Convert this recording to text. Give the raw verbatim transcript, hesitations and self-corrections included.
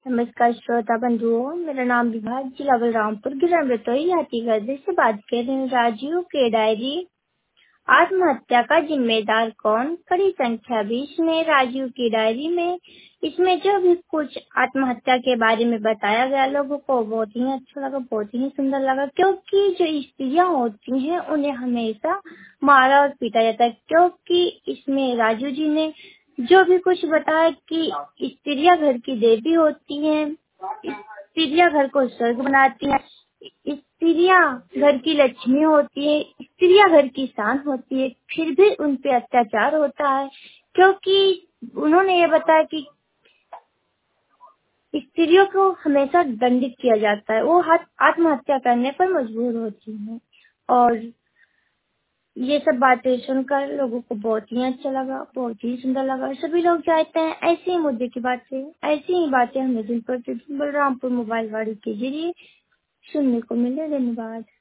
नमस्कार श्रोता बंधुओं, मेरा नाम विभा जिला बलरामपुर गिरन रतोई हाथीगढ़ से बात कर रहे हैं। राजीव के डायरी आत्महत्या का जिम्मेदार कौन, कड़ी संख्या बीस में राजीव की डायरी में इसमें जो भी कुछ आत्महत्या के बारे में बताया गया लोगों को बहुत ही अच्छा लगा, बहुत ही सुंदर लगा। क्योंकि जो स्त्रियां होती हैं उन्हें हमेशा मारा और पीटा जाता है। क्योंकि इसमें राजू जी ने जो भी कुछ बताया कि स्त्रियां घर की देवी होती हैं, स्त्रियां घर को स्वर्ग बनाती हैं, स्त्रियां घर की लक्ष्मी होती है, स्त्रियां घर की शान होती है, फिर भी उन पे अत्याचार होता है। क्योंकि उन्होंने ये बताया कि स्त्रियों को हमेशा दंडित किया जाता है, वो आत्महत्या करने पर मजबूर होती हैं। और ये सब बातें सुनकर लोगों को बहुत ही अच्छा लगा, बहुत ही सुंदर लगा। सभी लोग चाहते हैं ऐसे ही मुद्दे की बातें, ऐसी ही बातें हमें दिन प्रतिदिन बलरामपुर मोबाइल गाड़ी के जरिए सुनने को मिले। धन्यवाद।